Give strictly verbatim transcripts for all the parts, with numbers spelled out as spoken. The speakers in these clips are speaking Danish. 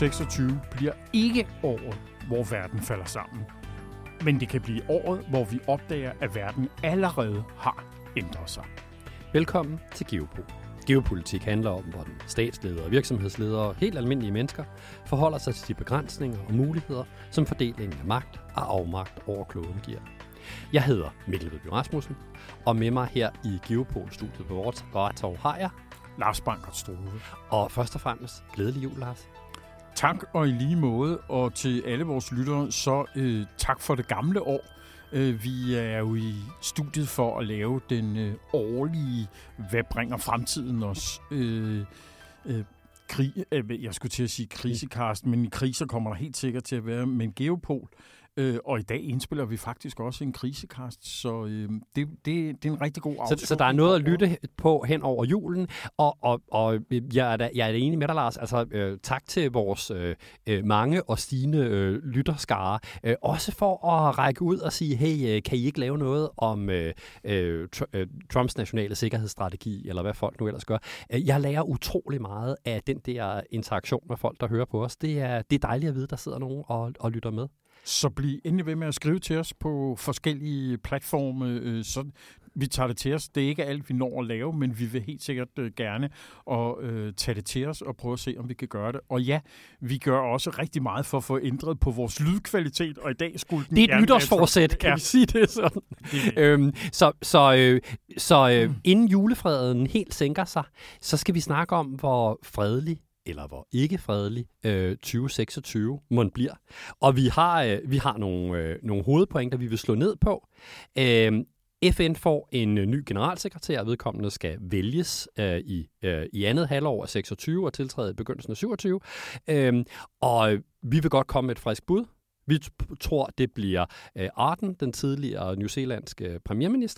seksogtyve bliver ikke året, hvor verden falder sammen. Men det kan blive året, hvor vi opdager, at verden allerede har ændret sig. Velkommen til Geopol. Geopolitik handler om, hvordan statsledere og virksomhedsledere og helt almindelige mennesker forholder sig til de begrænsninger og muligheder, som fordelingen af magt og afmagt over kloden giver. Jeg hedder Mikkel Vedby Rasmussen, og med mig her i Geopol-studiet på Vartov har jeg Lars Bankert Strove. Og først og fremmest, glædelig jul, Lars. Tak og i lige måde, og til alle vores lyttere, så øh, tak for det gamle år. Øh, vi er jo i studiet for at lave den øh, årlige, hvad bringer fremtiden os? Øh, øh, krig, øh, jeg skulle til at sige krisekast, men i kriser kommer der helt sikkert til at være, men Geopol. Øh, og i dag indspiller vi faktisk også en krisekast, så øh, det, det, det er en rigtig god afslutning. Så, så der er noget at lytte på hen over julen, og, og, og jeg, er da, jeg er da enig med dig, Lars. Altså, øh, tak til vores øh, mange og stigende øh, lytterskare, øh, også for at række ud og sige, hey, kan I ikke lave noget om øh, øh, Trumps nationale sikkerhedsstrategi, eller hvad folk nu ellers gør. Jeg lærer utrolig meget af den der interaktion med folk, der hører på os. Det er, det er dejligt at vide, der sidder nogen og, og lytter med. Så bliv endelig ved med at skrive til os på forskellige platforme, øh, så vi tager det til os. Det er ikke alt, vi når at lave, men vi vil helt sikkert øh, gerne og, øh, tage det til os og prøve at se, om vi kan gøre det. Og ja, vi gør også rigtig meget for at få ændret på vores lydkvalitet, og i dag skulle den det er et nytårsforsæt, kan ja. vi sige det sådan. Det det. Øhm, så så, øh, så øh, mm. inden julefreden helt sænker sig, så skal vi snakke om, hvor fredelig eller hvor ikke fredelig øh, tyve seksogtyve mon bliver. Og vi har, øh, vi har nogle, øh, nogle hovedpointer, vi vil slå ned på. Øh, F N får en øh, ny generalsekretær, vedkommende skal vælges øh, i, øh, i andet halvår af seksogtyve og tiltræde i begyndelsen af syvogtyve. Øh, og vi vil godt komme med et frisk bud. Vi t- tror, det bliver øh, Ardern, den tidligere newzealandske premierminister.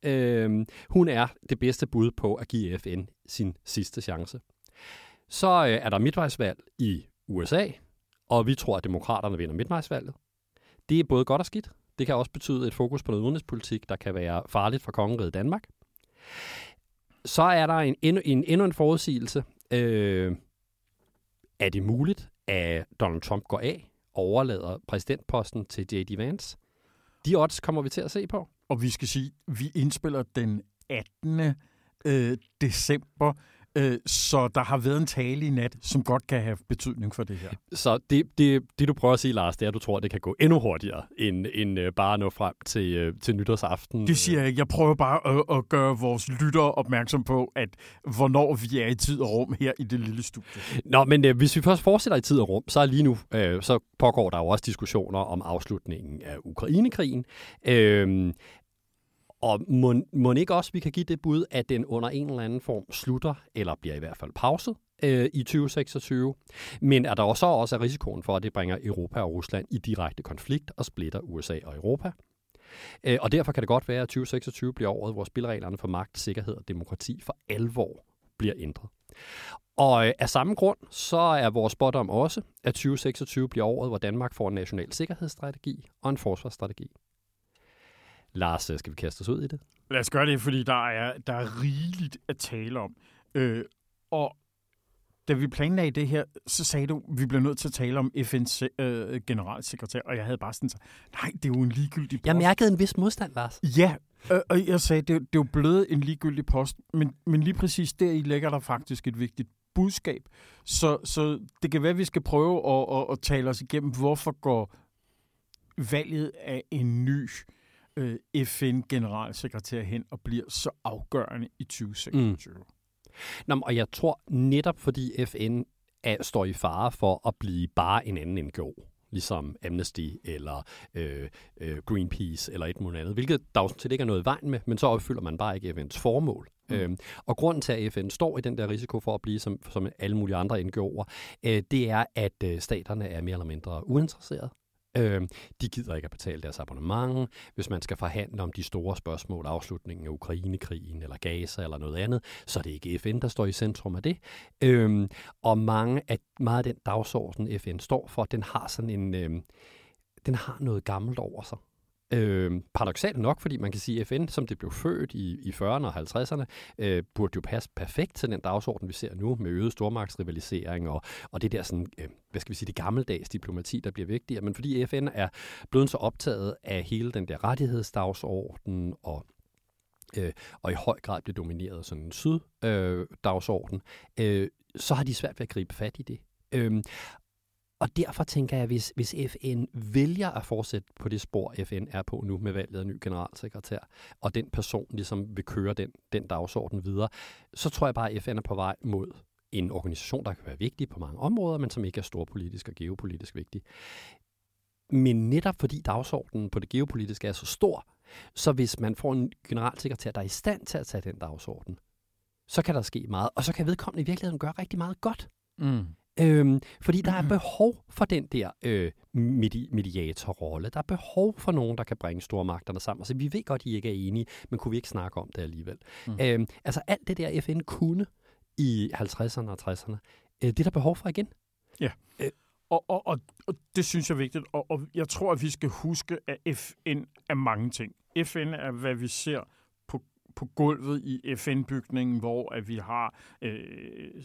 Øh, hun er det bedste bud på at give F N sin sidste chance. Så øh, er der midtvejsvalg i U S A, og vi tror, at demokraterne vinder midtvejsvalget. Det er både godt og skidt. Det kan også betyde et fokus på noget udenrigspolitik, der kan være farligt for kongeriget Danmark. Så er der en, en, en, endnu en forudsigelse. Øh, er det muligt, at Donald Trump går af og overlader præsidentposten til J D Vance? De odds kommer vi til at se på. Og vi skal sige, at vi indspiller den attende Øh, december, så der har været en tale i nat, som godt kan have betydning for det her. Så det, det, det du prøver at sige, Lars, det er, at du tror, at det kan gå endnu hurtigere, end, end uh, bare at nå frem til, uh, til nytårsaften. Det siger jeg. Jeg prøver bare at, at gøre vores lyttere opmærksom på, at hvornår vi er i tid og rum her i det lille studie. Nå, men uh, hvis vi først fortsætter i tid og rum, så er lige nu, uh, så pågår der jo også diskussioner om afslutningen af Ukrainekrigen. Uh, Og må, må ikke også, vi kan give det bud, at den under en eller anden form slutter, eller bliver i hvert fald pauset øh, i tyve seksogtyve. Men er der også, også risikoen for, at det bringer Europa og Rusland i direkte konflikt og splitter U S A og Europa. Øh, og derfor kan det godt være, at tyve seksogtyve bliver året, hvor spillereglerne for magt, sikkerhed og demokrati for alvor bliver ændret. Og øh, af samme grund, så er vores spådom også, at tyve seksogtyve bliver året, hvor Danmark får en national sikkerhedsstrategi og en forsvarsstrategi. Lars, skal vi kaste os ud i det? Lad os gøre det, fordi der er, der er rigeligt at tale om. Øh, og da vi planlagde det her, så sagde du, at vi bliver nødt til at tale om F N's øh, generalsekretær, og jeg havde bare sådan sagt, nej, det er jo en ligegyldig post. Jeg mærkede en vis modstand, Lars. Ja, øh, og jeg sagde, det, det er jo blevet en ligegyldig post, men, men lige præcis deri ligger der faktisk et vigtigt budskab. Så, så det kan være, at vi skal prøve at, at, at tale os igennem, hvorfor går valget af en ny F N-generalsekretær hen og bliver så afgørende i tyve seksogtyve. Mm. Nå, og jeg tror netop, fordi F N er, står i fare for at blive bare en anden N G O, ligesom Amnesty eller øh, øh, Greenpeace eller et eller andet, hvilket der jo sådan set ikke er noget i vejen med, men så opfylder man bare ikke F N's formål. Mm. Øhm, og grunden til, at F N står i den der risiko for at blive som, som alle mulige andre N G O'er, øh, det er, at øh, staterne er mere eller mindre uinteresserede. Øh, de gider ikke at betale deres abonnement. Hvis man skal forhandle om de store spørgsmål, afslutningen af Ukrainekrigen eller Gaza eller noget andet, så er det ikke F N, der står i centrum af det. Øh, og mange af, meget af den dagsorden, F N står for, den har sådan en, øh, den har noget gammelt over sig. Øh, paradoksalt nok, fordi man kan sige, at F N, som det blev født i, i fyrrerne og halvtredserne, øh, burde jo passe perfekt til den dagsorden, vi ser nu, med øget stormagtsrivalisering og, og det der sådan, øh, hvad skal vi sige, det gammeldags diplomati, der bliver vigtigere. Men fordi F N er blevet så optaget af hele den der rettighedsdagsorden og øh, og i høj grad bliver domineret af sådan en syd-dagsorden, øh, øh, så har de svært ved at gribe fat i det. Øh, Og derfor tænker jeg, hvis, hvis F N vælger at fortsætte på det spor, F N er på nu med valget af ny generalsekretær, og den person ligesom vil køre den, den dagsorden videre, så tror jeg bare, at F N er på vej mod en organisation, der kan være vigtig på mange områder, men som ikke er storpolitisk og geopolitisk vigtig. Men netop fordi dagsordenen på det geopolitiske er så stor, så hvis man får en generalsekretær, der er i stand til at tage den dagsorden, så kan der ske meget, og så kan vedkommende i virkeligheden gøre rigtig meget godt. Mm. Øhm, fordi der er behov for den der øh, medi- mediatorrolle. Der er behov for nogen, der kan bringe stormagterne sammen. Altså, vi ved godt, at I ikke er enige, men kunne vi ikke snakke om det alligevel? Mm. Øhm, altså, alt det der F N kunne i halvtredserne og tresserne, øh, det er der behov for igen. Ja, øh. og, og, og, og det synes jeg er vigtigt. Og, og jeg tror, at vi skal huske, at F N er mange ting. F N er, hvad vi ser på, på gulvet i F N-bygningen, hvor at vi har... Øh,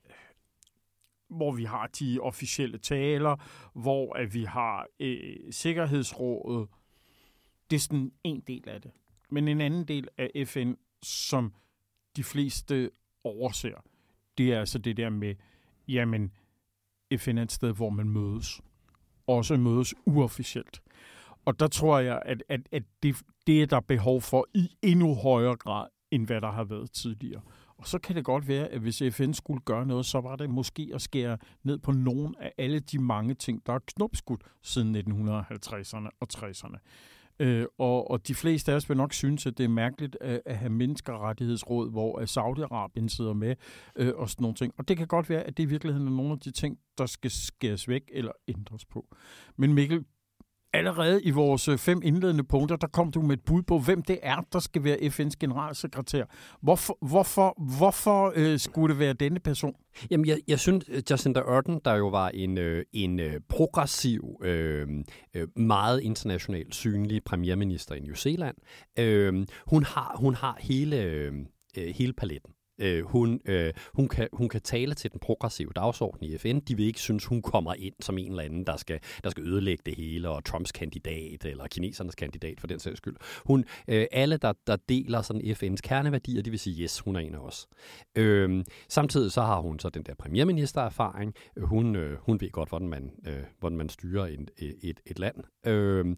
hvor vi har de officielle taler, hvor at vi har øh, Sikkerhedsrådet. Det er sådan en del af det. Men en anden del af F N, som de fleste overser, det er altså det der med, jamen, F N er et sted, hvor man mødes. Også mødes uofficielt. Og der tror jeg, at, at, at det, det er der behov for i endnu højere grad, end hvad der har været tidligere. Og så kan det godt være, at hvis F N skulle gøre noget, så var det måske at skære ned på nogle af alle de mange ting, der er knopskudt siden nitten halvtredserne og tresserne. Øh, og, og de fleste af os vil nok synes, at det er mærkeligt at, at have menneskerettighedsråd, hvor Saudi-Arabien sidder med øh, og sådan nogle ting. Og det kan godt være, at det i virkeligheden er nogle af de ting, der skal skæres væk eller ændres på. Men Mikkel, allerede i vores fem indledende punkter, der kom du med et bud på, hvem det er, der skal være F N's generalsekretær. Hvorfor, hvorfor, hvorfor øh, skulle det være denne person? Jamen, jeg, jeg synes, Jacinda Ardern, der jo var en, øh, en øh, progressiv, øh, øh, meget internationalt synlig premierminister i New Zealand, øh, hun, har, hun har hele, øh, hele paletten. Øh, hun, øh, hun, kan, hun kan tale til den progressive dagsorden i F N. De vil ikke synes, hun kommer ind som en eller anden, der skal, der skal ødelægge det hele, og Trumps kandidat, eller kinesernes kandidat for den sags skyld. Hun, øh, alle, der, der deler sådan F N's kerneværdier, de vil sige, yes, hun er en af os. Øh, samtidig så har hun så den der premierministererfaring. Hun, øh, hun ved godt, hvordan man, øh, hvordan man styrer et, et, et land. Øh,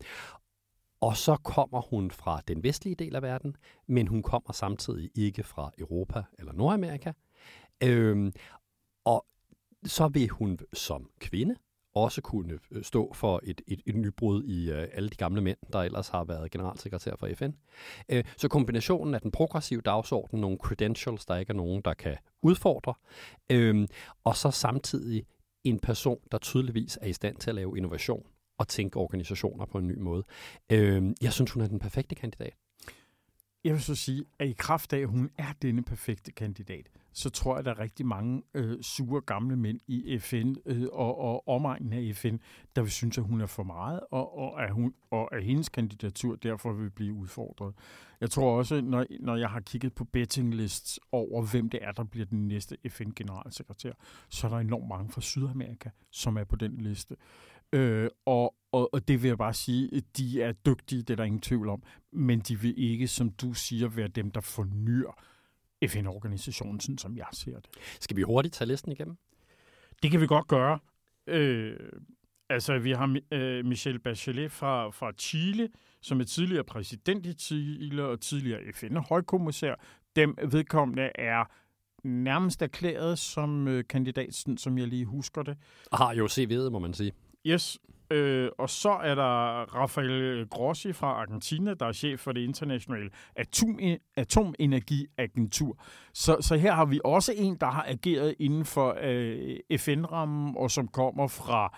Og så kommer hun fra den vestlige del af verden, men hun kommer samtidig ikke fra Europa eller Nordamerika. Øhm, og så vil hun som kvinde også kunne stå for et, et, et nybrud i uh, alle de gamle mænd, der ellers har været generalsekretær for F N. Øh, så kombinationen af den progressive dagsorden, nogle credentials, der ikke er nogen, der kan udfordre, øh, og så samtidig en person, der tydeligvis er i stand til at lave innovation og tænke organisationer på en ny måde. Øh, jeg synes, hun er den perfekte kandidat. Jeg vil så sige, at i kraft af, at hun er denne perfekte kandidat, så tror jeg, at der er rigtig mange øh, sure gamle mænd i F N øh, og, og omegnen af F N, der vil synes, at hun er for meget, og, og, at, hun, og at hendes kandidatur derfor vil blive udfordret. Jeg tror også, når, når jeg har kigget på betting lists over, hvem det er, der bliver den næste F N-generalsekretær, så er der enormt mange fra Sydamerika, som er på den liste. Øh, og, og, og det vil jeg bare sige, at de er dygtige, det er der ingen tvivl om, men de vil ikke, som du siger, være dem, der fornyer F N-organisationen, sådan som jeg ser det. Skal vi hurtigt tage listen igennem? Det kan vi godt gøre. Øh, altså, vi har øh, Michelle Bachelet fra, fra Chile, som er tidligere præsident i Chile og tidligere F N-højkommissær. Dem vedkommende er nærmest erklæret som øh, kandidat, sådan, som jeg lige husker det. Og har jo C V'et, må man sige. Yes, øh, og så er der Rafael Grossi fra Argentina, der er chef for det internationale Atom- atomenergiagentur. Så, så her har vi også en, der har ageret inden for øh, F N-rammen, og som kommer fra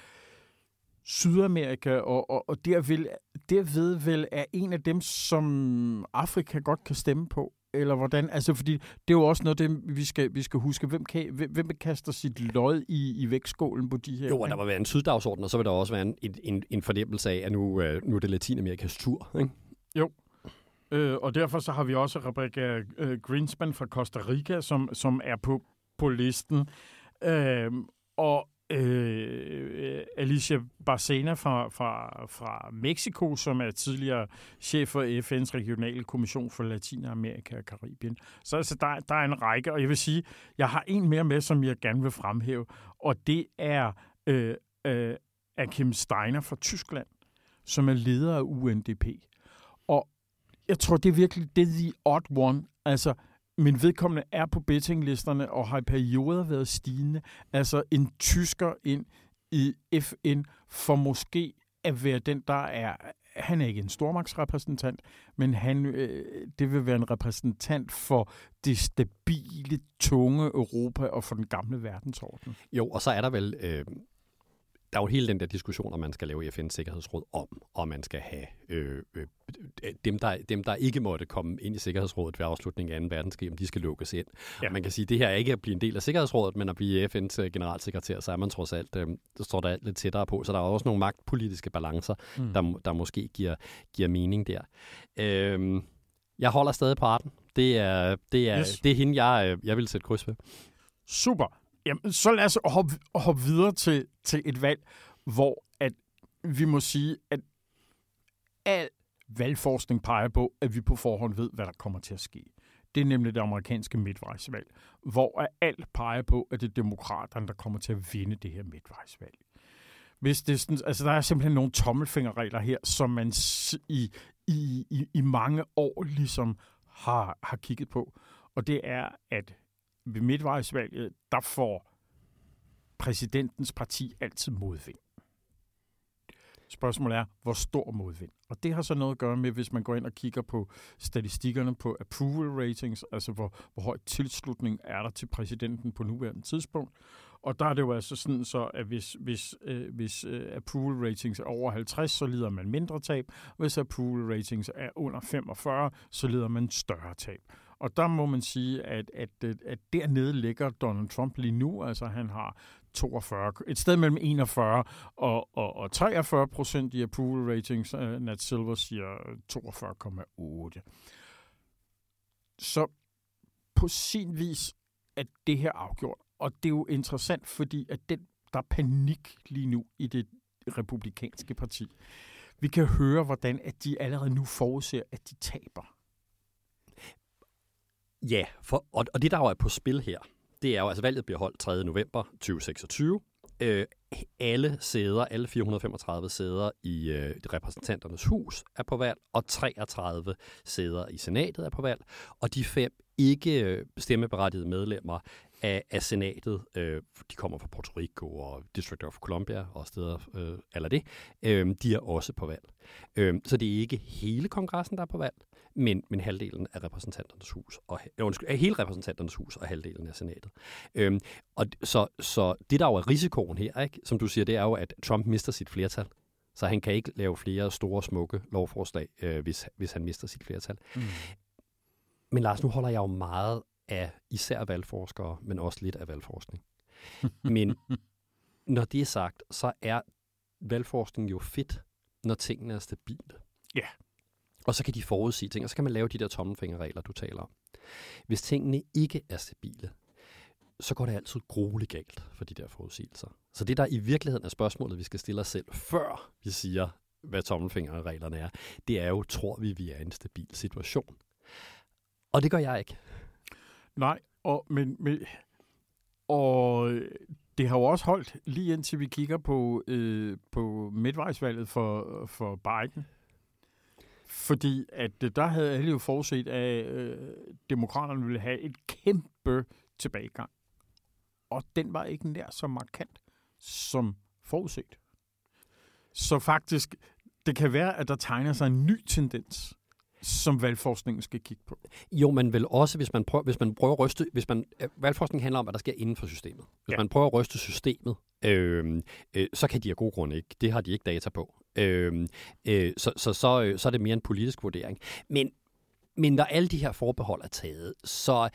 Sydamerika, og, og, og derved, derved vel er en af dem, som Afrika godt kan stemme på. eller hvordan? Altså, fordi det er jo også noget, det, vi skal, vi skal huske. Hvem, kan, hvem, hvem kaster sit lod i, i vægtskålen på de her? Jo, og der vil være en syddagsorden, og så vil der også være en, en, en fornemmelse af, at nu, nu er det Latinamerikas tur, ikke? Jo. Øh, og derfor så har vi også Rebecca øh, Greenspan fra Costa Rica, som, som er på, på listen. Øh, og øh, Alicia Bárcena fra, fra, fra Mexico, som er tidligere chef for F N's regionale kommission for Latinamerika og Karibien. Så altså, der, der er en række, og jeg vil sige, jeg har en mere med, som jeg gerne vil fremhæve, og det er øh, øh, Achim Steiner fra Tyskland, som er leder af U N D P. Og jeg tror, det er virkelig det er the odd one. Altså, min vedkommende er på bettinglisterne og har i perioder været stigende. Altså, en tysker ind i F N for måske at være den, der er... Han er ikke en stormagtsrepræsentant, men han, øh, det vil være en repræsentant for det stabile, tunge Europa og for den gamle verdensorden. Jo, og så er der vel... Øh Der er jo hele den der diskussion, om man skal lave F N's Sikkerhedsråd om, og man skal have øh, øh, dem, der, dem, der ikke måtte komme ind i Sikkerhedsrådet ved afslutningen af anden verdenskrig, om de skal lukkes ind. Ja. Og man kan sige, at det her er ikke at blive en del af Sikkerhedsrådet, men at blive F N's generalsekretær, så er man trods alt, øh, der står der lidt tættere på. Så der er også nogle magtpolitiske balancer, mm. der, der måske giver, giver mening der. Øh, jeg holder stadig på Arden. Det er, det er, yes. det er hende, jeg, jeg vil sætte kryds ved. Super. Jamen, så lad os hoppe, hoppe videre til, til et valg, hvor at vi må sige, at al valgforskning peger på, at vi på forhånd ved, hvad der kommer til at ske. Det er nemlig det amerikanske midtvejsvalg, hvor alt peger på, at det er demokraterne, der kommer til at vinde det her midtvejsvalg. Hvis det er sådan, altså der er simpelthen nogle tommelfingerregler her, som man i, i, i, i mange år ligesom har, har kigget på. Og det er, at ved midtvejsvalget, der får præsidentens parti altid modvind. Spørgsmålet er, hvor stor modvind? Og det har så noget at gøre med, hvis man går ind og kigger på statistikkerne på approval ratings, altså hvor, hvor høj tilslutning er der til præsidenten på nuværende tidspunkt. Og der er det jo altså sådan, så, at hvis, hvis, øh, hvis øh, approval ratings er over halvtreds, så lider man mindre tab. Hvis approval ratings er under femogfyrre, så lider man større tab. Og der må man sige, at, at, at dernede ligger Donald Trump lige nu. Altså han har toogfyrre, et sted mellem enogfyrre og, og, og treogfyrre procent i approval ratings. Uh, Nat Silver siger toogfyrre komma otte. Så på sin vis er det her afgjort. Og det er jo interessant, fordi at den, der er panik lige nu i det republikanske parti. Vi kan høre, hvordan at de allerede nu forudser, at de taber. Ja, for, og, og det der jo er på spil her, det er jo, altså valget bliver holdt tredje november to tusind seksogtyve. Øh, alle sæder, alle fire hundrede og femogtredive sæder i øh, repræsentanternes hus er på valg, og treogtredive sæder i senatet er på valg, og de fem ikke øh, stemmeberettigede medlemmer af, af senatet, øh, de kommer fra Puerto Rico og District of Columbia og steder øh, eller det, øh, de er også på valg. Øh, så det er ikke hele kongressen, der er på valg, men, men halvdelen af repræsentanternes hus, og, øh, undskyld, af hele repræsentanternes hus og halvdelen af senatet. Øh, og så, så det, der jo er risikoen her, ikke, som du siger, det er jo, at Trump mister sit flertal. Så han kan ikke lave flere store, smukke lovforslag, øh, hvis, hvis han mister sit flertal. Mm. Men Lars, nu holder jeg jo meget af især valgforskere, men også lidt af valgforskning. Men når det er sagt, så er valgforskning jo fedt, når tingene er stabile. Ja. Yeah. Og så kan de forudsige ting, og så kan man lave de der tommelfingerregler, du taler om. Hvis tingene ikke er stabile, så går det altid grueligt galt for de der forudsigelser. Så det, der i virkeligheden er spørgsmålet, vi skal stille os selv, før vi siger, hvad tommelfingerreglerne er, det er jo, tror vi, vi er i en stabil situation? Og det gør jeg ikke. Nej, og, men, men, og det har jo også holdt, lige indtil vi kigger på, øh, på midtvejsvalget for, for Biden. Fordi at der havde alle jo forudset, at øh, demokraterne ville have et kæmpe tilbagegang. Og den var ikke nær så markant som forudset. Så faktisk, det kan være, at der tegner sig en ny tendens, som valgforskningen skal kigge på. Jo, men vel også, hvis man prøver, hvis man prøver at ryste, hvis man, valgforskning handler om, hvad der sker inden for systemet. Hvis ja. man prøver at ryste systemet, øh, øh, så kan de af gode grunde ikke. Det har de ikke data på. Øh, øh, så, så, så, så er det mere en politisk vurdering. Men Men når alle de her forbehold er taget, så,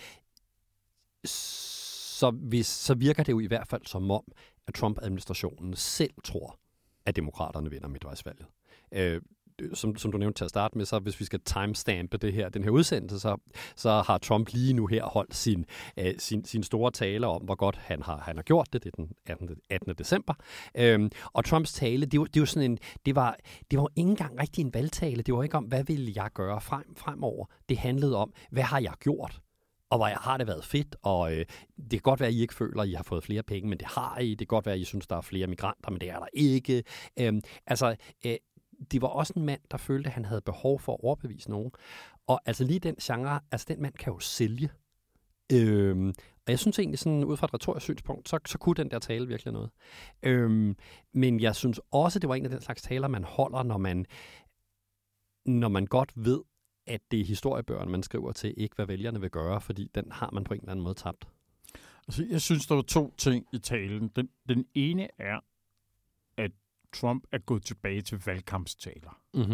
så, hvis, så virker det jo i hvert fald som om, at Trump-administrationen selv tror, at demokraterne vinder midtvejsvalget. Øh, Som, som du nævnte til at starte med, så hvis vi skal timestampe det her, den her udsendelse, så, så har Trump lige nu her holdt sin, øh, sin, sin store tale om, hvor godt han har, han har gjort det. Det er den attende december. Øhm, og Trumps tale, det var, det var sådan en, det var, det var ikke engang rigtig en valgtale. Det var ikke om, hvad vil jeg gøre frem, fremover. Det handlede om, hvad har jeg gjort? Og hvor har det været fedt, og øh, det kan godt være, at I ikke føler, at I har fået flere penge, men det har I. Det kan godt være, at I synes, der er flere migranter, men det er der ikke. Øhm, altså, øh, det var også en mand, der følte, at han havde behov for at overbevise nogen. Og altså lige den genre, altså den mand kan jo sælge. Øhm, og jeg synes egentlig, sådan ud fra et retorisk synspunkt, så, så kunne den der tale virkelig noget. Øhm, men jeg synes også, det var en af den slags taler, man holder, når man, når man godt ved, at det er historiebøgerne, man skriver til, ikke hvad vælgerne vil gøre, fordi den har man på en eller anden måde tabt. Altså, jeg synes, der var to ting i talen. Den, den ene er, at Trump er gået tilbage til valgkampstaler. Mm-hmm.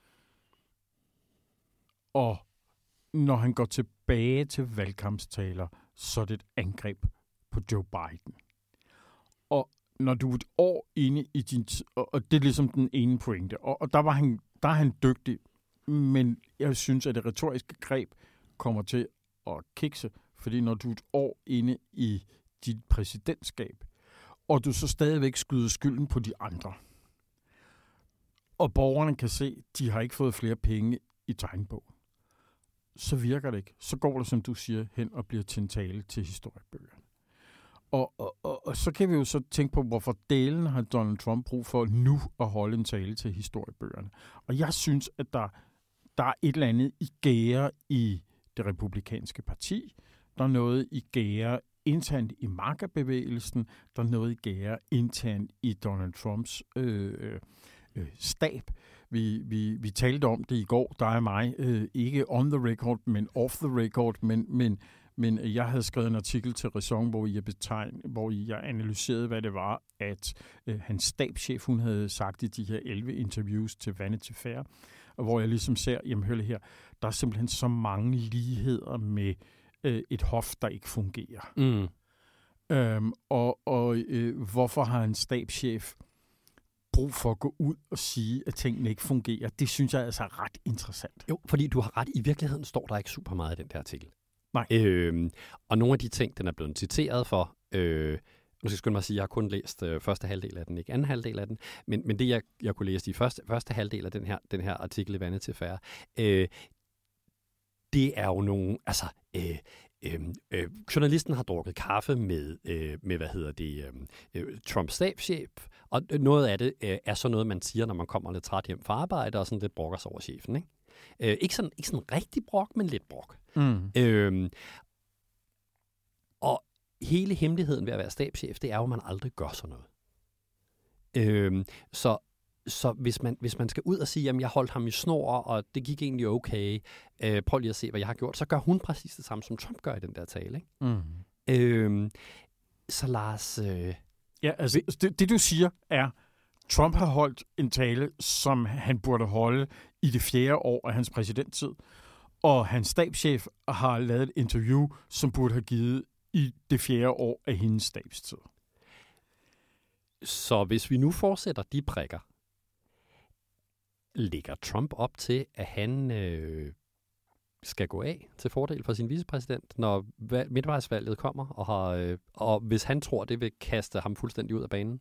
Og når han går tilbage til valgkampstaler, så er det et angreb på Joe Biden. Og når du er et år inde i din... Og det er ligesom den ene pointe. Og, og der, var han, der er han dygtig, men jeg synes, at det retoriske greb kommer til at kikse, fordi når du er et år inde i dit præsidentskab, og du så stadigvæk skyder skylden på de andre, og borgerne kan se, at de har ikke fået flere penge i tegnbogen, så virker det ikke. Så går det, som du siger, hen og bliver til en tale til historiebøgerne. Og, og, og, og så kan vi jo så tænke på, hvorfor delen har Donald Trump brug for nu at holde en tale til historiebøgerne. Og jeg synes, at der, der er et eller andet i gære i det republikanske parti. Der er noget i gære internt i MAGA-bevægelsen. Der er noget i gære internt i Donald Trumps øh, øh, stab. Vi, vi, vi talte om det i går, der er mig, øh, ikke on the record, men off the record, men, men, men jeg havde skrevet en artikel til Ræson, hvor jeg, betegn, hvor jeg analyserede, hvad det var, at øh, hans stabschef, hun havde sagt i de her elleve interviews til Vanity Fair, og hvor jeg ligesom ser, jamen hør her, der er simpelthen så mange ligheder med øh, et hof, der ikke fungerer. Mm. Øhm, og og øh, hvorfor har en stabschef brug for at gå ud og sige, at tingene ikke fungerer? Det synes jeg altså er ret interessant. Jo, fordi du har ret. I virkeligheden står der ikke super meget i den der artikel. Nej. Øhm, og nogle af de ting, den er blevet citeret for, øh, nu skal jeg skynde mig at sige, at jeg har kun læst øh, første halvdel af den, ikke anden halvdel af den, men, men det, jeg, jeg kunne læse i første, første halvdel af den her, den her artikel i Vanity Fair, øh, det er jo nogle, altså, øh, øh, øh, journalisten har drukket kaffe med, øh, med hvad hedder det, øh, Trumps stabschef, og noget af det øh, er så noget, man siger, når man kommer lidt træt hjem fra arbejde, og sådan lidt brokker sig over chefen, ikke? Øh, ikke, sådan, ikke sådan rigtig brok, men lidt brok. Mm. Øh, og hele hemmeligheden ved at være stabschef, det er jo, at man aldrig gør sådan noget. Øh, så Så hvis man, hvis man skal ud og sige, at jeg holdt ham i snor, og det gik egentlig okay, øh, prøv lige at se, hvad jeg har gjort, så gør hun præcis det samme, som Trump gør i den der tale. Ikke? Mm. Øh, så Lars... Øh... Ja, altså det, det du siger er, Trump har holdt en tale, som han burde holde i det fjerde år af hans præsidenttid, og hans stabschef har lavet et interview, som burde have givet i det fjerde år af hendes stabstid. Så hvis vi nu fortsætter de prikker, lægger Trump op til, at han øh, skal gå af til fordel for sin vicepræsident, når midtvejsvalget kommer, og, har, øh, og hvis han tror, det vil kaste ham fuldstændig ud af banen?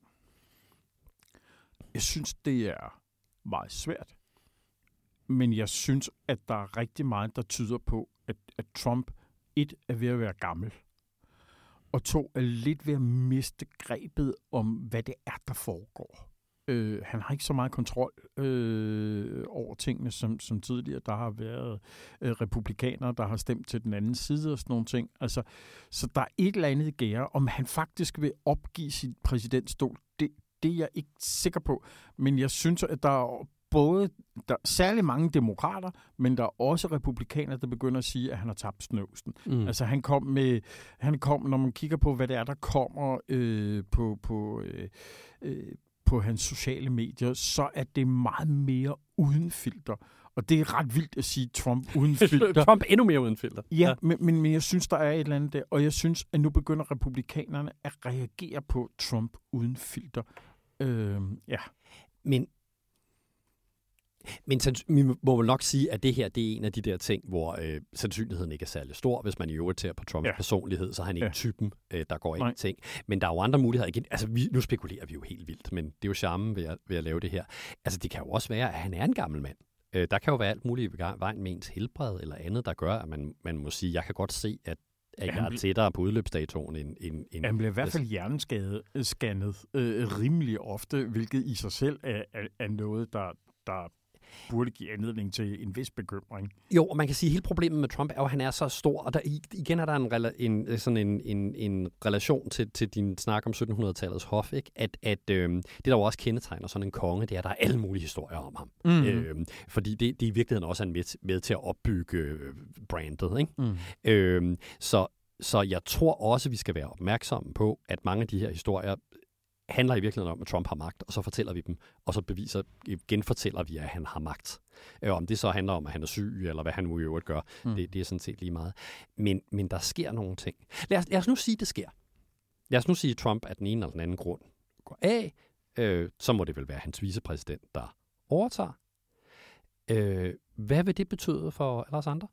Jeg synes, det er meget svært. Men jeg synes, at der er rigtig meget, der tyder på, at, at Trump et er ved at være gammel, og to er lidt ved at miste grebet om, hvad det er, der foregår. Øh, han har ikke så meget kontrol øh, over tingene, som, som tidligere. Der har været øh, republikanere, der har stemt til den anden side og sådan nogle ting. Altså, så der er et eller andet gære. Om han faktisk vil opgive sin præsidentstol, det, det er jeg ikke sikker på. Men jeg synes, at der er både der er særlig mange demokrater, men der er også republikanere, der begynder at sige, at han har tabt snøvsen. Mm. Altså han kom med, han kom, når man kigger på, hvad det er, der kommer øh, på, på, øh, øh, på hans sociale medier, så er det meget mere uden filter. Og det er ret vildt at sige Trump uden filter. Trump endnu mere uden filter. Ja, ja. Men, men, men jeg synes, der er et eller andet der. Og jeg synes, at nu begynder republikanerne at reagere på Trump uden filter. Øh, ja. Men Men vi må vel nok sige, at det her det er en af de der ting, hvor øh, sandsynligheden ikke er særlig stor. Hvis man i øvrigt ser på Trumps ja. personlighed, så er han ikke ja. typen, øh, der går ind i ting. Men der er jo andre muligheder. Igen, altså, vi, nu spekulerer vi jo helt vildt, men det er jo charmen ved at, ved at lave det her. Altså, det kan jo også være, at han er en gammel mand. Øh, der kan jo være alt muligt i vejen med ens helbred eller andet, der gør, at man, man må sige, jeg kan godt se, at at jeg er tættere på udløbsdatoen end... end, end han bliver i hvert fald hjerneskannet øh, rimelig ofte, hvilket i sig selv er, er, er noget, der... der burde give anledning til en vis bekymring. Jo, og man kan sige, at hele problemet med Trump er jo, at han er så stor, og der, igen er der en, rela- en, sådan en, en, en relation til, til din snak om syttenhundredetallets hof, ikke? At, at øh, det, der jo også kendetegner sådan en konge, det er, at der er alle mulige historier om ham. Mm. Øh, fordi det, det i virkeligheden også er med, med til at opbygge øh, brandet. Ikke? Mm. Øh, så, så jeg tror også, vi skal være opmærksomme på, at mange af de her historier handler i virkeligheden om, at Trump har magt, og så fortæller vi dem, og så beviser, genfortæller vi, at han har magt. Øh, om det så handler om, at han er syg, eller hvad han nu i øvrigt gør, mm. det, det er sådan set lige meget. Men, men der sker nogle ting. Lad os, lad os nu sige, at det sker. Lad os nu sige, at Trump af den ene eller den anden grund går af, øh, så må det vel være hans vicepræsident, der overtager. Øh, hvad vil det betyde for alle os andre?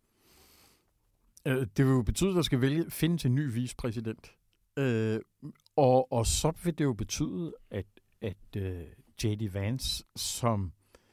Øh, det vil jo betyde, at der skal vælge, findes en ny vicepræsident. Øh, og, og så vil det jo betyde, at, at uh, J D Vance, som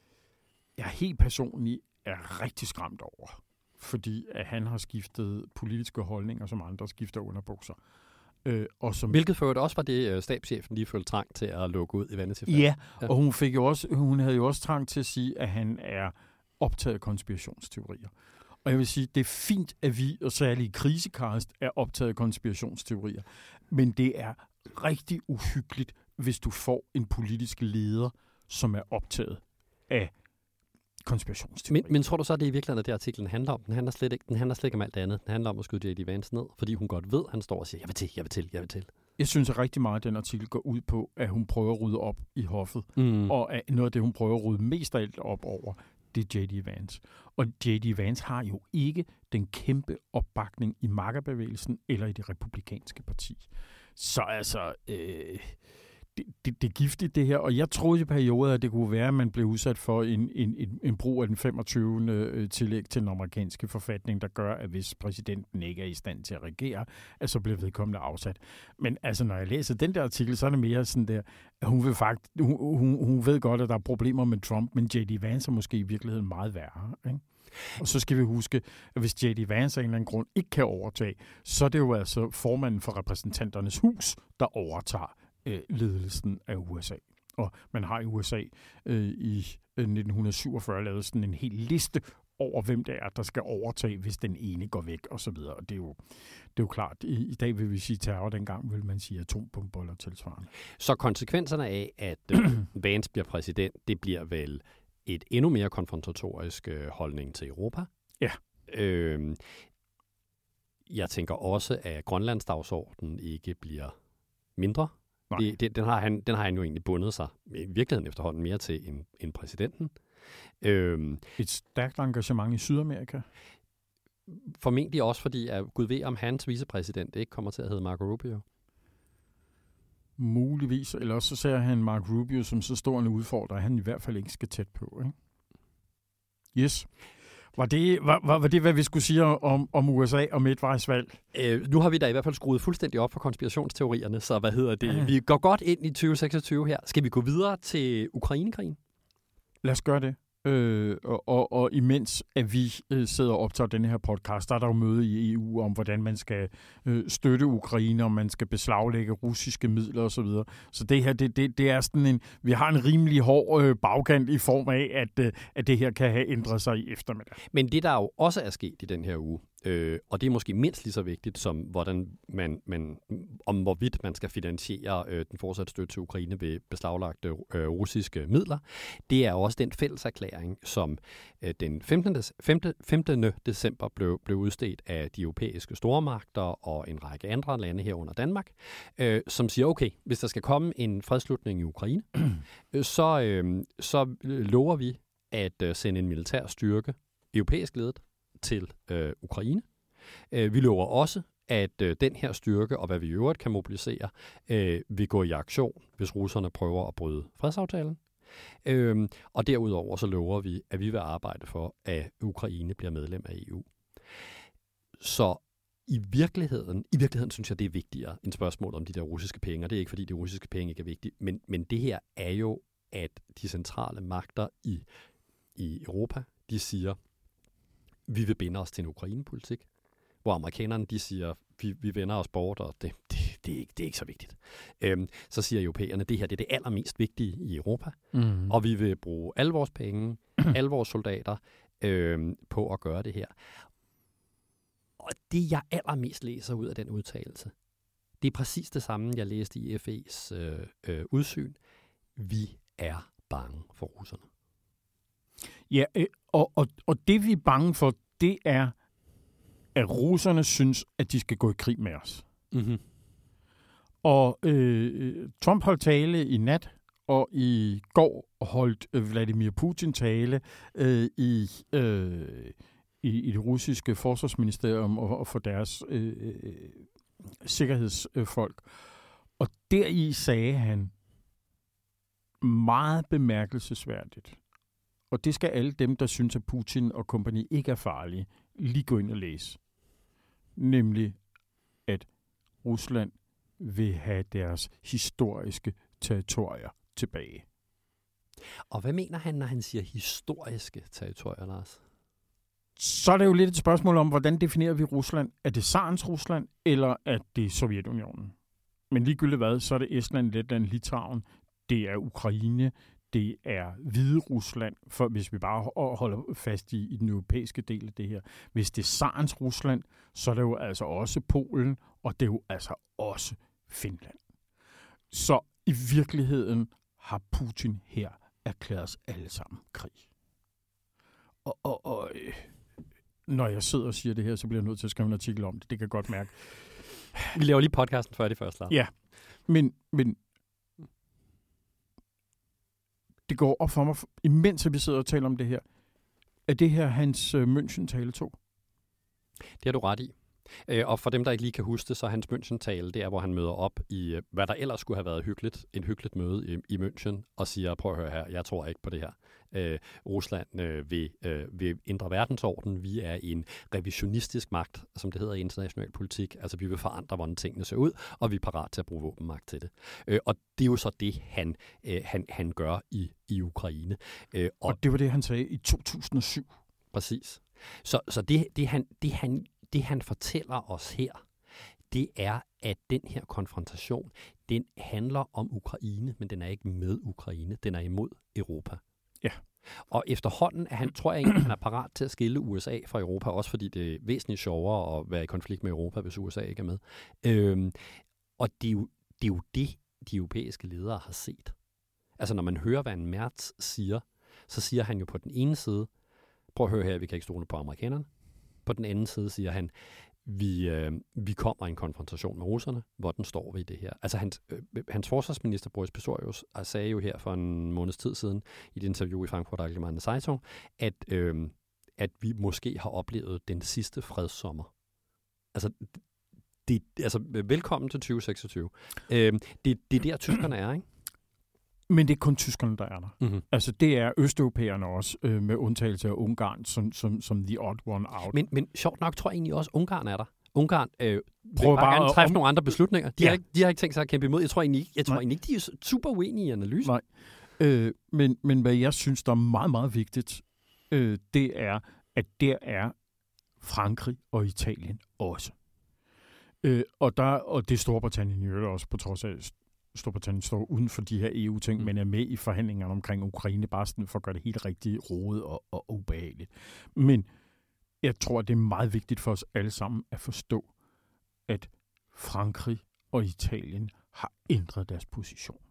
jeg helt personligt er rigtig skræmt over, fordi at han har skiftet politiske holdninger, som andre skifter underbukser. Øh, og som Hvilket for også var det, uh, stabschefen lige følte trang til at lukke ud i Vanity Fair. Ja, ja, og hun, fik jo også, hun havde jo også trang til at sige, at han er optaget af konspirationsteorier. Og jeg vil sige, det er fint, at vi, og særligt i Krisekast, er optaget af konspirationsteorier. Men det er rigtig uhyggeligt, hvis du får en politisk leder, som er optaget af konspirationsteorier. Men, men tror du så, at det i virkeligheden, at det artiklen handler om? Den handler slet ikke, den handler slet ikke om alt andet. Den handler om at skyde J D Vance ned, fordi hun godt ved, at han står og siger, jeg vil til, jeg vil til, jeg vil til. Jeg synes at rigtig meget, at den artikel går ud på, at hun prøver at rydde op i hoffet. Mm. Og at noget af det, hun prøver at rydde mest af alt op over, det er J D Vance. Og J D Vance har jo ikke den kæmpe opbakning i MAGA-bevægelsen eller i det republikanske parti. Så altså, øh, det, det, det er giftigt det her, og jeg troede i perioder, at det kunne være, at man blev udsat for en, en, en, en brug af den femogtyvende tillæg til den amerikanske forfatning, der gør, at hvis præsidenten ikke er i stand til at regere, at så bliver vedkommende afsat. Men altså, når jeg læser den der artikel, så er det mere sådan der, at hun, vil faktisk, hun, hun, hun ved godt, at der er problemer med Trump, men J D Vance er måske i virkeligheden meget værre, ikke? Og så skal vi huske, at hvis J D Vance af en eller anden grund ikke kan overtage, så er det jo altså formanden for repræsentanternes hus, der overtager øh, ledelsen af U S A. Og man har i U S A øh, i nitten syvogfyrre lavet sådan en hel liste over, hvem det er, der skal overtage, hvis den ene går væk, og så videre. Og det er jo, det er jo klart, i, i dag vil vi sige terror, dengang vil man sige atombomber eller tilsvarende. Så konsekvenserne af, at øh, Vance bliver præsident, det bliver vel et endnu mere konfrontatorisk øh, holdning til Europa. Ja. Øh, jeg tænker også, at Grønlands dagsorden ikke bliver mindre. Det, det, den, har han, den har han jo egentlig bundet sig i virkeligheden efterhånden mere til end, end præsidenten. Øh, Et stærkt engagement i Sydamerika. Formentlig også, fordi at Gud ved, om hans vicepræsident ikke kommer til at hedde Marco Rubio. Muligvis, eller også så ser han Mark Rubio som så stor en udfordrer, at han i hvert fald ikke skal tæt på. Ikke? Yes. Var det, var, var, var det, hvad vi skulle sige om, om U S A og midtvejsvalg? Øh, nu har vi da i hvert fald skruet fuldstændig op for konspirationsteorierne, så hvad hedder det? Vi går godt ind i tyve seksogtyve her. Skal vi gå videre til Ukrainekrigen? Lad os gøre det. Øh, og, og, og imens at vi øh, sidder og optager denne her podcast, der er der jo møde i E U om, hvordan man skal øh, støtte Ukraine, om man skal beslaglægge russiske midler osv. Så, så det her, det, det, det er sådan en, vi har en rimelig hård øh, bagkant i form af, at, øh, at det her kan have ændret sig i eftermiddag. Men det, der jo også er sket i den her uge, øh, og det er måske mindst lige så vigtigt, som hvordan man, man, om hvorvidt man skal finansiere øh, den fortsatte støtte til Ukraine ved beslaglagte øh, russiske midler, det er også den fælleserklæring, som øh, den femtende december blev, blev udstedt af de europæiske stormagter og en række andre lande herunder Danmark, øh, som siger, okay, hvis der skal komme en fredsslutning i Ukraine, øh, så, øh, så lover vi at øh, sende en militær styrke, europæisk ledet, til øh, Ukraine. Øh, vi lover også, at øh, den her styrke, og hvad vi i øvrigt kan mobilisere, øh, vil gå i aktion, hvis russerne prøver at bryde fredsaftalen. Øh, og derudover så lover vi, at vi vil arbejde for, at Ukraine bliver medlem af E U. Så i virkeligheden, i virkeligheden synes jeg, det er vigtigere end spørgsmålet om de der russiske penge, og det er ikke, fordi de russiske penge ikke er vigtige, men, men det her er jo, at de centrale magter i, i Europa, de siger, vi vil binde os til en Ukraine-politik, hvor amerikanerne, de siger, vi, vi vender os bort, og det, det, det, er, ikke, det er ikke så vigtigt. Øhm, så siger europæerne, det her det er det allermest vigtige i Europa, mm. og vi vil bruge alle vores penge, alle vores soldater øhm, på at gøre det her. Og det, jeg allermest læser ud af den udtalelse, det er præcis det samme, jeg læste i F E's øh, øh, udsyn. Vi er bange for russerne. Ja, øh, og, og, og det vi er bange for, det er, at russerne synes, at de skal gå i krig med os. Mm-hmm. Og øh, Trump holdt tale i nat, og i går holdt øh, Vladimir Putin tale øh, i, øh, i, i det russiske forsvarsministerium og, og for deres øh, øh, sikkerhedsfolk. Og deri sagde han meget bemærkelsesværdigt, og det skal alle dem, der synes, at Putin og kompagni ikke er farlige, lige gå ind og læse. Nemlig, at Rusland vil have deres historiske territorier tilbage. Og hvad mener han, når han siger historiske territorier, Lars? Så er det jo lidt et spørgsmål om, hvordan definerer vi Rusland? Er det Tsarens Rusland, eller er det Sovjetunionen? Men ligegyldigt hvad, så er det Estland, Letland, Litauen, det er Ukraine, det er Hvide Rusland, for hvis vi bare holder fast i, i den europæiske del af det her. Hvis det er Tsarens Rusland, så er det jo altså også Polen, og det er jo altså også Finland. Så i virkeligheden har Putin her erklæret os alle sammen krig. Og, og, og øh, når jeg sidder og siger det her, så bliver jeg nødt til at skrive en artikel om det. Det kan jeg godt mærke. Vi laver lige podcasten før det første, Lars. Ja, men, men det går op for mig, imens vi sidder og taler om det her. Er det her hans uh, München-tale to? Det har du ret i. Øh, og for dem, der ikke lige kan huske det, så hans München-tale, det er, hvor han møder op i, øh, hvad der ellers skulle have været hyggeligt, en hyggeligt møde i, i München, og siger, prøv at høre her, jeg tror ikke på det her. Øh, Rusland øh, vil, øh, vil ændre verdensorden. Vi er en revisionistisk magt, som det hedder i international politik. Altså, vi vil forandre, hvordan tingene ser ud, og vi er parat til at bruge våbenmagt til det. Øh, og det er jo så det, han, øh, han, han gør i, i Ukraine. Øh, og, og det var det, han sagde i to tusind og syv. Præcis. Så, så det, det, han, det, han, det, han fortæller os her, det er, at den her konfrontation, den handler om Ukraine, men den er ikke med Ukraine. Den er imod Europa. Ja. Og efterhånden er han, tror jeg egentlig, han er parat til at skille U S A fra Europa, også fordi det er væsentligt sjovere at være i konflikt med Europa, hvis U S A ikke er med. Øhm, og det er, jo, det er jo det, de europæiske ledere har set. Altså, når man hører, hvad en Merz siger, så siger han jo på den ene side, prøv at høre her, vi kan ikke stole på amerikanerne. På den anden side siger han, vi, øh, vi kommer i en konfrontation med russerne. Hvordan står vi i det her? Altså hans, øh, hans forsvarsminister, Boris Pistorius, sagde jo her for en måneds tid siden i et interview i Frankfurt Allgemeine Zeitung, at, øh, at vi måske har oplevet den sidste fredssommer. Altså, det, altså velkommen til tyve seksogtyve. Øh, det, det er der, tyskerne er, ikke? Men det er kun tyskerne, der er der. Mm-hmm. Altså, det er østeuropæerne også, øh, med undtagelse af Ungarn, som, som, som the odd one out. Men, men sjovt nok tror jeg egentlig også, Ungarn er der. Ungarn øh, prøver bare, bare at træffe om... nogle andre beslutninger. De, ja. har ikke, de har ikke tænkt sig at kæmpe imod. Jeg tror egentlig ikke, jeg tror egentlig ikke de er super uenige i analysen. Nej, øh, men, men hvad jeg synes, der er meget, meget vigtigt, øh, det er, at der er Frankrig og Italien også. Øh, og, der, og det er Storbritannien jo også, på trods af Storbritannien står uden for de her E U-ting, mm. men er med i forhandlingerne omkring Ukraine, bare sådan for at gøre det helt rigtigt rodet og, og ubehageligt. Men jeg tror, det er meget vigtigt for os alle sammen at forstå, at Frankrig og Italien har ændret deres position.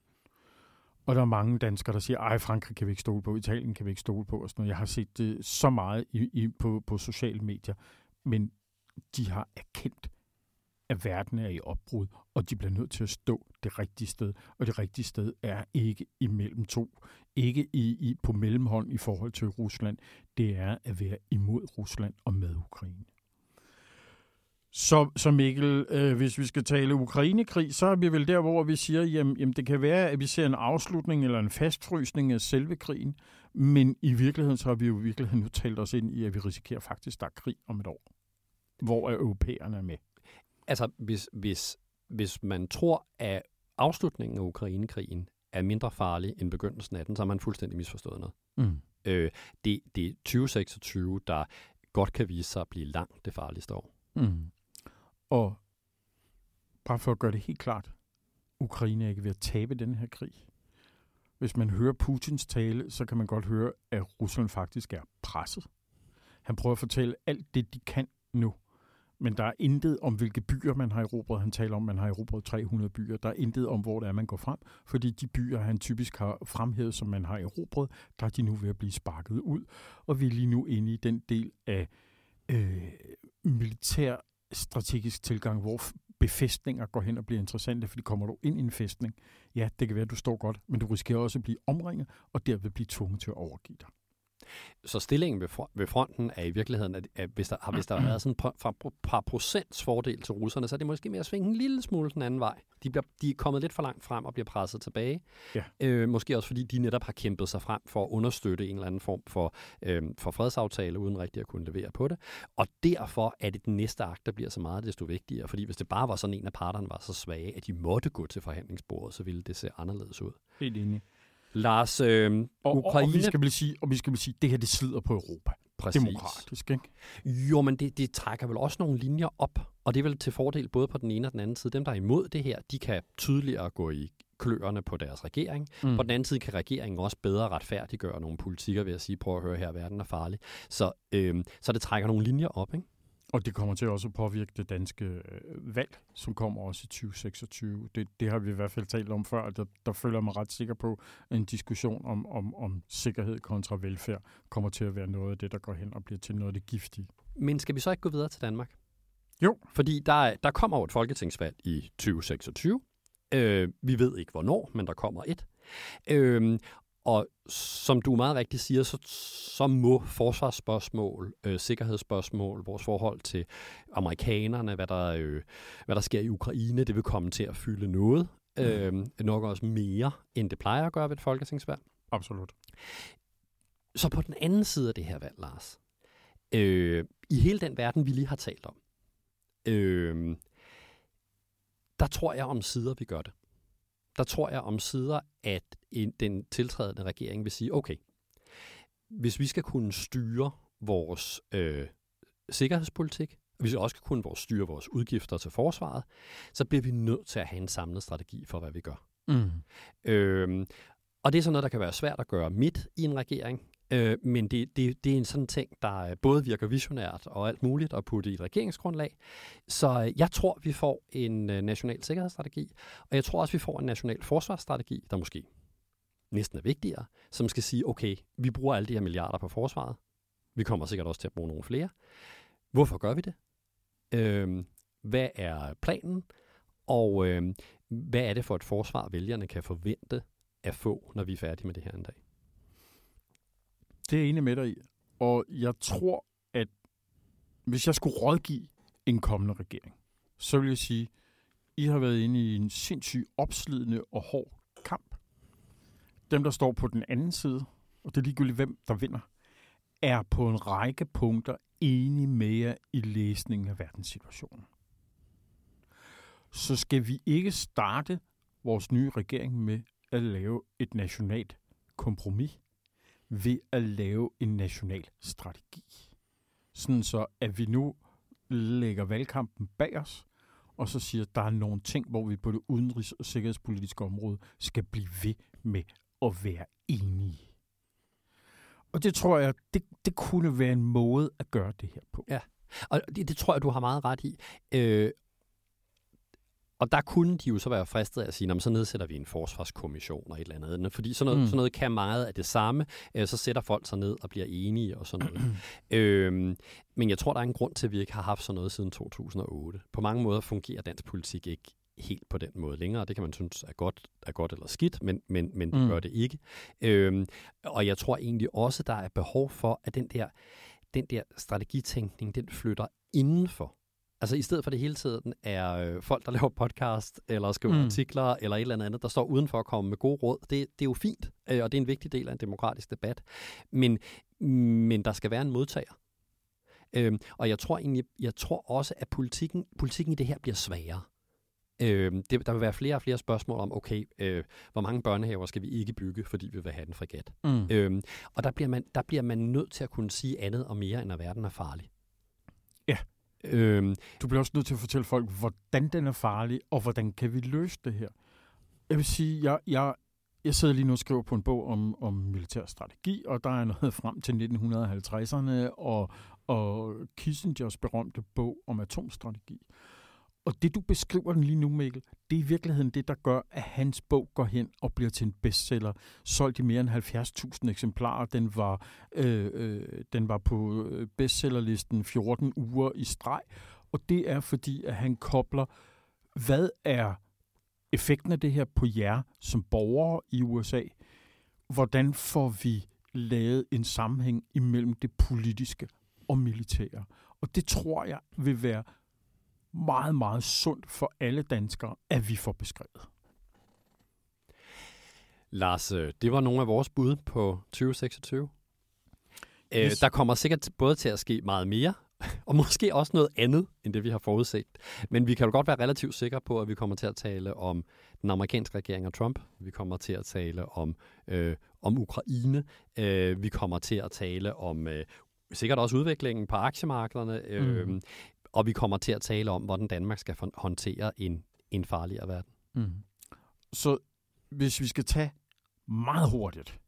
Og der er mange danskere, der siger, ej, Frankrig kan vi ikke stole på, Italien kan vi ikke stole på. Og sådan noget. Jeg har set det så meget i, i, på, på sociale medier, men de har erkendt, at verden er i opbrud, og de bliver nødt til at stå det rigtige sted. Og det rigtige sted er ikke imellem to. Ikke i, i, på mellemhånd i forhold til Rusland. Det er at være imod Rusland og med Ukraine. Så, så Mikkel, øh, hvis vi skal tale Ukraine-krig, så er vi vel der, hvor vi siger, jamen, jamen det kan være, at vi ser en afslutning eller en fastfrysning af selve krigen, men i virkeligheden så har vi jo i virkeligheden nu talt os ind i, at vi risikerer faktisk, der er krig om et år, hvor europæerne er med. Altså, hvis, hvis, hvis man tror, at afslutningen af Ukraine-krigen er mindre farlig end begyndelsen af den, så har man fuldstændig misforstået noget. Mm. Øh, det, det er tyve seksogtyve, der godt kan vise sig at blive langt det farligste år. Mm. Og bare for at gøre det helt klart, Ukraine er ikke ved at tabe den her krig. Hvis man hører Putins tale, så kan man godt høre, at Rusland faktisk er presset. Han prøver at fortælle alt det, de kan nu. Men der er intet om, hvilke byer man har erobret. Han taler om, at man har erobret tre hundrede byer. Der er intet om, hvor det er, man går frem. Fordi de byer, han typisk har fremhævet, som man har erobret, der er de nu ved at blive sparket ud. Og vi er lige nu inde i den del af øh, militær strategisk tilgang, hvor befæstninger går hen og bliver interessante, fordi kommer du ind i en fæstning, ja, det kan være, at du står godt, men du risikerer også at blive omringet, og derved blive tvunget til at overgive dig. Så stillingen ved fronten er i virkeligheden, at, at hvis der har hvis der været sådan et par procents fordel til russerne, så er det måske mere at svinge en lille smule den anden vej. De, bliver, de er kommet lidt for langt frem og bliver presset tilbage. Ja. Øh, måske også fordi de netop har kæmpet sig frem for at understøtte en eller anden form for, øh, for fredsaftale, uden rigtig at kunne levere på det. Og derfor er det den næste akt, der bliver så meget desto vigtigere. Fordi hvis det bare var sådan, en af parterne var så svage, at de måtte gå til forhandlingsbordet, så ville det se anderledes ud. Helt enig. Lars, øh, og, Ukraine... Og vi skal vel sige, og vi skal vel sige, det her, det slider på Europa. Præcis. Demokratisk, ikke? Jo, men det, det trækker vel også nogle linjer op, og det er vel til fordel både på den ene og den anden side. Dem, der er imod det her, de kan tydeligere gå i kløerne på deres regering. Mm. På den anden side kan regeringen også bedre retfærdiggøre nogle politikker ved at sige, prøv at høre her, verden er farlig. Så, øh, så det trækker nogle linjer op, ikke? Og det kommer til også at påvirke det danske øh, valg, som kommer også i tyve seksogtyve. Det, det har vi i hvert fald talt om før, og der, der føler jeg mig ret sikker på, at en diskussion om, om, om sikkerhed kontra velfærd kommer til at være noget af det, der går hen og bliver til noget af det giftige. Men skal vi så ikke gå videre til Danmark? Jo. Fordi der, der kommer jo et folketingsvalg i tyve seksogtyve. Øh, vi ved ikke hvornår, men der kommer et. Øh, Og som du meget rigtigt siger, så, så må forsvarsspørgsmål, øh, sikkerhedsspørgsmål, vores forhold til amerikanerne, hvad der, øh, hvad der sker i Ukraine, det vil komme til at fylde noget. Mm. Øh, nok også mere, end det plejer at gøre ved et folketingsvalg. Absolut. Så på den anden side af det her valg, Lars, øh, i hele den verden, vi lige har talt om, øh, der tror jeg om sider, vi gør det. Der tror jeg om sider, at en, den tiltrædende regering vil sige, okay, hvis vi skal kunne styre vores øh, sikkerhedspolitik, hvis vi også skal kunne vores, styre vores udgifter til forsvaret, så bliver vi nødt til at have en samlet strategi for, hvad vi gør. Mm. Øh, og det er sådan noget, der kan være svært at gøre midt i en regering, øh, men det, det, det er en sådan ting, der både virker visionært og alt muligt at putte i et regeringsgrundlag. Så jeg tror, vi får en national sikkerhedsstrategi, og jeg tror også, vi får en national forsvarsstrategi, der måske næsten er vigtigere, som skal sige, okay, vi bruger alle de her milliarder på forsvaret. Vi kommer sikkert også til at bruge nogle flere. Hvorfor gør vi det? Øh, hvad er planen? Og øh, hvad er det for et forsvar, vælgerne kan forvente at få, når vi er færdige med det her en dag? Det er jeg enig med dig i. Og jeg tror, at hvis jeg skulle rådgive en kommende regering, så vil jeg sige, I har været inde i en sindssygt opslidende og hård kamp. Dem, der står på den anden side, og det er ligegyldigt, hvem der vinder, er på en række punkter enige med jer i læsningen af verdenssituationen. Så skal vi ikke starte vores nye regering med at lave et nationalt kompromis ved at lave en national strategi. Sådan så, at vi nu lægger valgkampen bag os, og så siger, at der er nogle ting, hvor vi på det udenrigs- og sikkerhedspolitiske område skal blive ved med at være enige. Og det tror jeg, det, det kunne være en måde at gøre det her på. Ja, og det, det tror jeg, du har meget ret i. Øh, Og der kunne de jo så være fristet af at sige, så nedsætter vi en forsvarskommission og et eller andet. Fordi sådan noget, mm. sådan noget kan meget af det samme. Øh, så sætter folk sig ned og bliver enige og sådan noget. øhm, men jeg tror, der er en grund til, at vi ikke har haft sådan noget siden to tusind og otte. På mange måder fungerer dansk politik ikke helt på den måde længere. Det kan man synes er godt, er godt eller skidt, men, men, men det mm. gør det ikke. Øhm, og jeg tror egentlig også, der er behov for, at den der, den der strategitænkning, den flytter indenfor. Altså i stedet for det hele tiden er øh, folk, der laver podcast, eller skriver mm. artikler, eller et eller andet, der står udenfor at komme med gode råd. Det, det er jo fint, øh, og det er en vigtig del af en demokratisk debat. Men, men der skal være en modtager. Øhm, og jeg tror egentlig, jeg tror også, at politikken, politikken i det her bliver sværere. Øhm, det, der vil være flere og flere spørgsmål om, okay, øh, hvor mange børnehaver skal vi ikke bygge, fordi vi vil have en fregat. Mm. Øhm, og der bliver, man, der bliver man nødt til at kunne sige andet og mere, end at verden er farlig. Ja. Øhm, du bliver også nødt til at fortælle folk, hvordan den er farlig, og hvordan kan vi løse det her. Jeg vil sige, jeg, jeg, jeg sidder lige nu og skriver på en bog om, om militær strategi, og der er noget frem til nitten halvtredserne, og, og Kissingers berømte bog om atomstrategi. Og det, du beskriver den lige nu, Mikkel, det er i virkeligheden det, der gør, at hans bog går hen og bliver til en bestseller. Solgt i mere end halvfjerds tusind eksemplarer. Den var, øh, øh, den var på bestsellerlisten fjorten uger i streg. Og det er fordi, at han kobler, hvad er effekten af det her på jer som borgere i U S A? Hvordan får vi lavet en sammenhæng imellem det politiske og militære? Og det tror jeg vil være meget, meget sundt for alle danskere, at vi får beskrevet. Lars, det var nogle af vores bud på tyve seksogtyve. Yes. Øh, der kommer sikkert både til at ske meget mere, og måske også noget andet, end det vi har forudset. Men vi kan jo godt være relativt sikre på, at vi kommer til at tale om den amerikanske regering og Trump. Vi kommer til at tale om, øh, om Ukraine. Øh, vi kommer til at tale om øh, sikkert også udviklingen på aktiemarkederne. Øh, mm. Og vi kommer til at tale om, hvordan Danmark skal håndtere en, en farligere verden. Mm. Så hvis vi skal tage meget hurtigt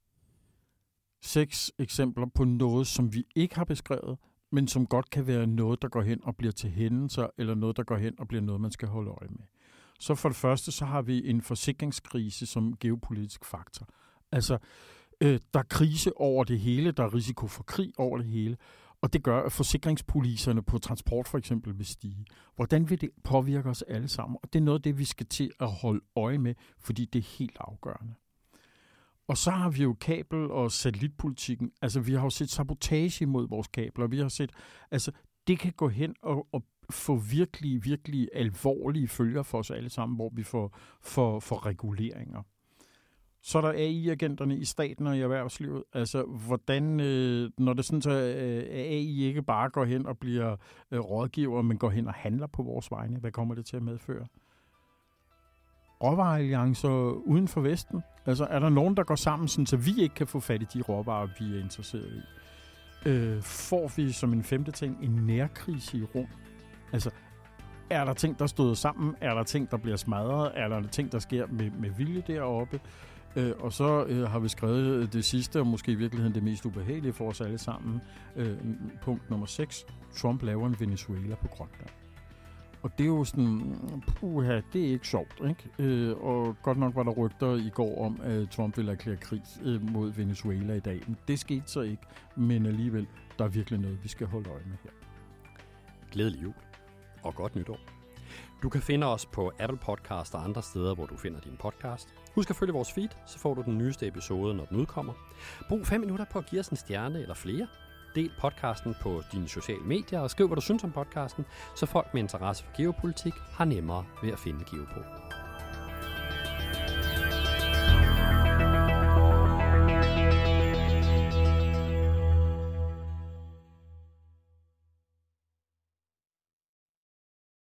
seks eksempler på noget, som vi ikke har beskrevet, men som godt kan være noget, der går hen og bliver til hændelser, eller noget, der går hen og bliver noget, man skal holde øje med. Så for det første, så har vi en forsikringskrise som geopolitisk faktor. Altså, øh, der er krise over det hele, der er risiko for krig over det hele, og det gør, at forsikringspoliserne på transport for eksempel vil stige. Hvordan vil det påvirke os alle sammen? Og det er noget af det, vi skal til at holde øje med, fordi det er helt afgørende. Og så har vi jo kabel- og satellitpolitikken. Altså, vi har jo set sabotage imod vores kabler. Vi har set, altså, det kan gå hen og, og få virkelig, virkelig alvorlige følger for os alle sammen, hvor vi får, får, får reguleringer. Så er der A I-agenterne i staten og i erhvervslivet. Altså, hvordan, øh, når det sådan, så øh, A I ikke bare går hen og bliver øh, rådgiver, men går hen og handler på vores vegne, hvad kommer det til at medføre? Råvarealliancer uden for Vesten. Altså, er der nogen, der går sammen, sådan, så vi ikke kan få fat i de råvarer, vi er interesseret i? Øh, får vi som en femte ting en nærkrise i Rom? Altså, er der ting, der støder sammen? Er der ting, der bliver smadret? Er der ting, der sker med, med vilje deroppe? Øh, og så øh, har vi skrevet det sidste, og måske i virkeligheden det mest ubehagelige for os alle sammen. Øh, punkt nummer seks. Trump laver en Venezuela på Grønland. Og det er jo sådan, puha, det er ikke sjovt, ikke? Øh, og godt nok var der rygter i går om, at Trump ville erklære krig øh, mod Venezuela i dag. Men det skete så ikke, men alligevel, der er virkelig noget, vi skal holde øje med her. Glædelig jul, og godt nytår. Du kan finde os på Apple Podcast og andre steder, hvor du finder din podcast. Husk at følge vores feed, så får du den nyeste episode, når den udkommer. Brug fem minutter på at give os en stjerne eller flere. Del podcasten på dine sociale medier og skriv, hvad du synes om podcasten, så folk med interesse for geopolitik har nemmere ved at finde Geopol.